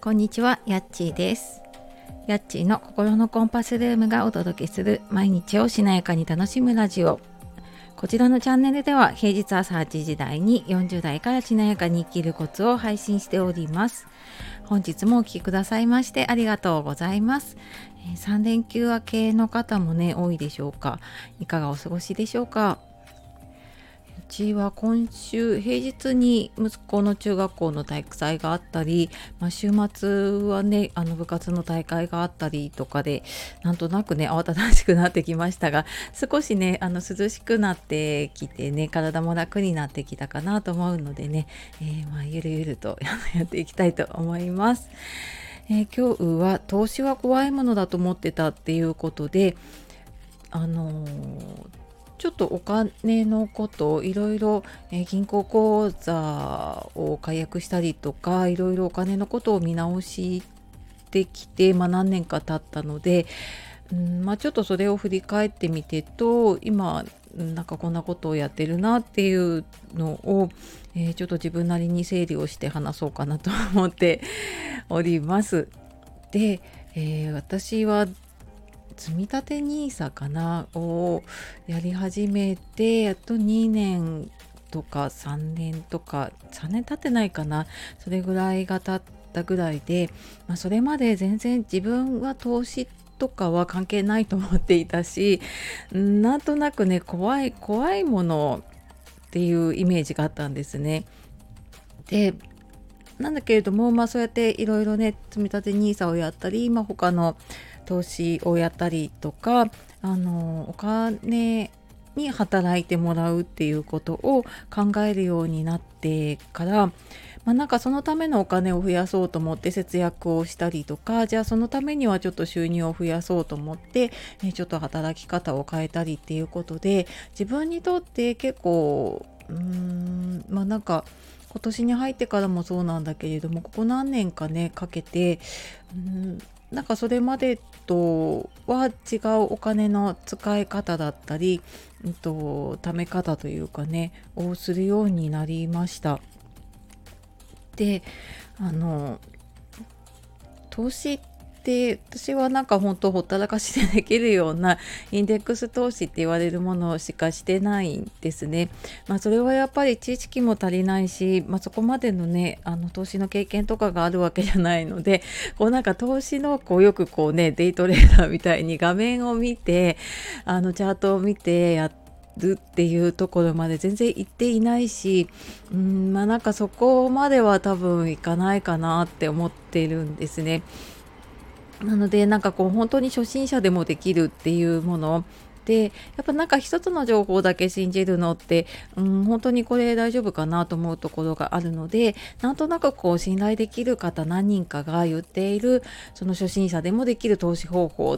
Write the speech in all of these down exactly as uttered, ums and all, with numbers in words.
こんにちは、やっちーです。やっちーの心のコンパスルームがお届けする毎日をしなやかに楽しむラジオ。こちらのチャンネルでは平日朝はちじ台によんじゅう代からしなやかに生きるコツを配信しております。本日もお聞きくださいましてありがとうございます。えー、さん連休明けの方もね多いでしょうか。いかがお過ごしでしょうか。うちは今週平日に息子の中学校の体育祭があったり、まあ、週末はねあの部活の大会があったりとかでなんとなくね慌ただしくなってきましたが、少しねあの涼しくなってきてね体も楽になってきたかなと思うのでね、えー、まあゆるゆるとやっていきたいと思います。えー、今日は投資は怖いものだと思ってたっていうことで、あのーちょっとお金のことをいろいろ、えー銀行口座を解約したりとかいろいろお金のことを見直してきて、まあ、何年か経ったので、うんまあ、ちょっとそれを振り返ってみてと今なんかこんなことをやってるなっていうのを、えーちょっと自分なりに整理をして話そうかなと思っております。で、えー私は積み立て ニーサ かなをやり始めてあとにねんとかさんねんとかさんねん経ってないかな、それぐらいが経ったぐらいで、まあ、それまで全然自分は投資とかは関係ないと思っていたし、んなんとなくね怖い怖いものっていうイメージがあったんですね。でなんだけれども、まあ、そうやっていろいろね積み立て ニーサ をやったり、まあ、他の投資をやったりとか、あのお金に働いてもらうっていうことを考えるようになってから、まあ、なんかそのためのお金を増やそうと思って節約をしたりとか、じゃあそのためにはちょっと収入を増やそうと思って、えちょっと働き方を変えたりっていうことで、自分にとって結構うーんまあなんか今年に入ってからもそうなんだけれども、ここ何年かねかけて、うん、なんかそれまでとは違うお金の使い方だったり、うんと、貯め方というかねをするようになりました。で、あの投資って私はなんか本当ほったらかしでできるようなインデックス投資って言われるものしかしてないんですね。まあそれはやっぱり知識も足りないし、まあ、そこまでのねあの投資の経験とかがあるわけじゃないので、こうなんか投資のこうよくこうねデイトレーダーみたいに画面を見てあのチャートを見てやってるっていうところまで全然行っていないし、うんまあなんかそこまでは多分いかないかなって思っているんですね。なのでなんかこう本当に初心者でもできるっていうもので、やっぱなんか一つの情報だけ信じるのって、うん、本当にこれ大丈夫かなと思うところがあるので、なんとなくこう信頼できる方何人かが言っているその初心者でもできる投資方法って、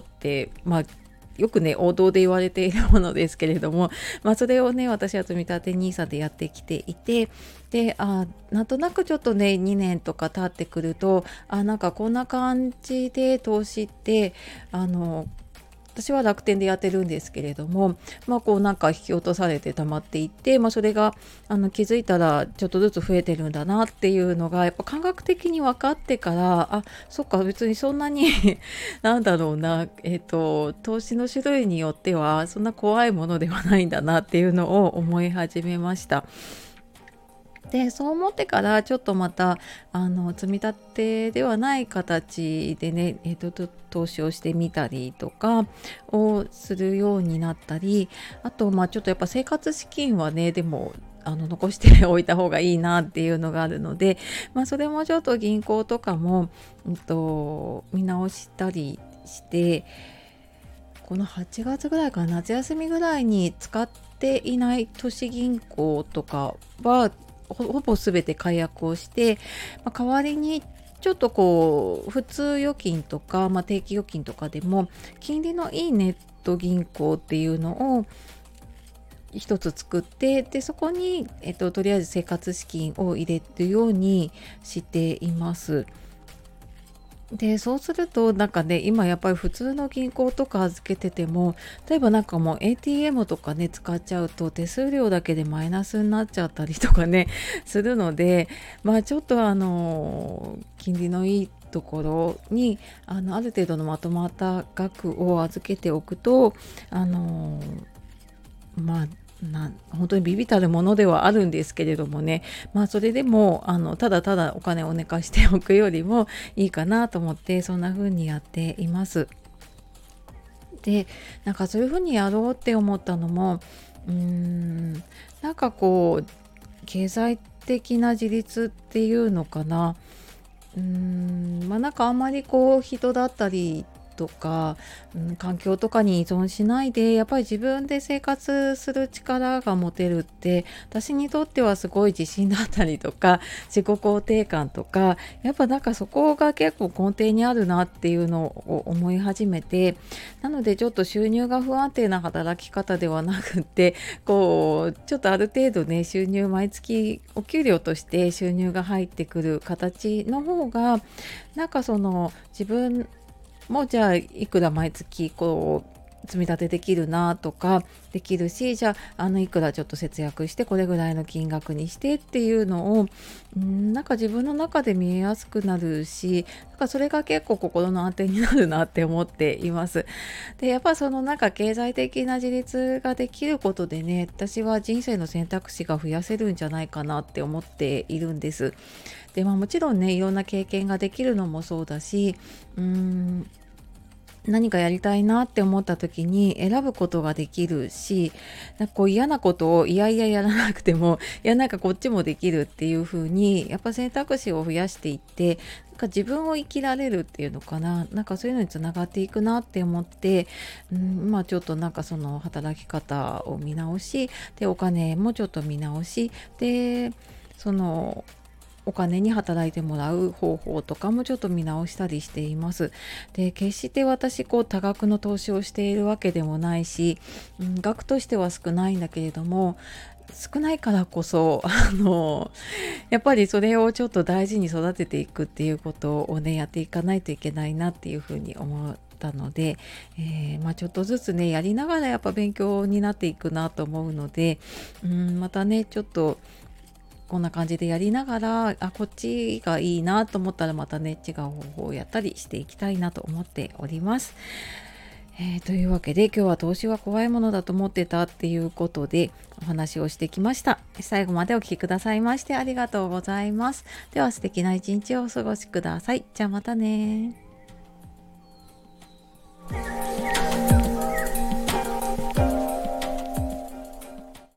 まあよくね王道で言われているものですけれども、まあ、それをね私は積み立て ニーサ でやってきていて、であなんとなくちょっとねにねんとか経ってくると、あなんかこんな感じで投資ってあの私は楽天でやってるんですけれども、まあこうなんか引き落とされて溜まっていって、まあ、それがあの気づいたらちょっとずつ増えてるんだなっていうのがやっぱ感覚的に分かってから、あそっか別にそんなになんだろうな、えっと投資の種類によってはそんな怖いものではないんだなっていうのを思い始めました。でそう思ってからちょっとまたあの積み立てではない形でね、えーと、と投資をしてみたりとかをするようになったり、あとまあちょっとやっぱ生活資金はねでもあの残しておいた方がいいなっていうのがあるので、まあ、それもちょっと銀行とかも、うんと、見直したりして、このはちがつぐらいから夏休みぐらいに使っていない都市銀行とかはほほぼ全て解約をして、まあ、代わりにちょっとこう普通預金とか、まあ、定期預金とかでも金利のいいネット銀行っていうのを一つ作って、でそこに、えっと、とりあえず生活資金を入れるようにしています。でそうするとなんかね今やっぱり普通の銀行とか預けてても、例えばなんかもう エーティーエム とかね使っちゃうと手数料だけでマイナスになっちゃったりとかねするので、まあちょっとあの金利のいいところにあのある程度のまとまった額を預けておくと、あのまあな本当に微々たるものではあるんですけれどもね、まあそれでもあのただただお金を寝かしておくよりもいいかなと思って、そんな風にやっています。で、なんかそういう風にやろうって思ったのも、うーんなんかこう経済的な自立っていうのかな。うーんまあなんかあんまりこう人だったりとか、うん、環境とかに依存しないで、やっぱり自分で生活する力が持てるって、私にとってはすごい自信だったりとか、自己肯定感とか、やっぱなんかそこが結構根底にあるなっていうのを思い始めて、なのでちょっと収入が不安定な働き方ではなくって、こうちょっとある程度ね、収入毎月お給料として収入が入ってくる形の方が、なんかその自分もじゃあいくら毎月こう積み立てできるなとかできるし、じゃああのいくらちょっと節約してこれぐらいの金額にしてっていうのを、んなんか自分の中で見えやすくなるし、なんかそれが結構心の安定になるなって思っています。でやっぱそのなんか経済的な自立ができることでね、私は人生の選択肢が増やせるんじゃないかなって思っているんです。でまあもちろんね、いろんな経験ができるのもそうだし、うーん何かやりたいなって思った時に選ぶことができるし、なんかこう嫌なことをいやいややらなくても、いやなんかこっちもできるっていう風に、やっぱ選択肢を増やしていって、なんか自分を生きられるっていうのかな、なんかそういうのにつながっていくなって思って、うん、まあちょっとなんかその働き方を見直し、でお金もちょっと見直し、でそのお金に働いてもらう方法とかもちょっと見直したりしています。で、決して私こう多額の投資をしているわけでもないし、うん、額としては少ないんだけれども、少ないからこそあのやっぱりそれをちょっと大事に育てていくっていうことをね、やっていかないといけないなっていうふうに思ったので、えーまあ、ちょっとずつねやりながらやっぱ勉強になっていくなと思うので、うん、またねちょっとこんな感じでやりながら、あ、こっちがいいなと思ったらまたね、違う方法をやったりしていきたいなと思っております。えーというわけで今日は投資は怖いものだと思ってたっていうことでお話をしてきました。最後までお聞きくださいましてありがとうございます。では素敵な一日をお過ごしください。じゃあまたね。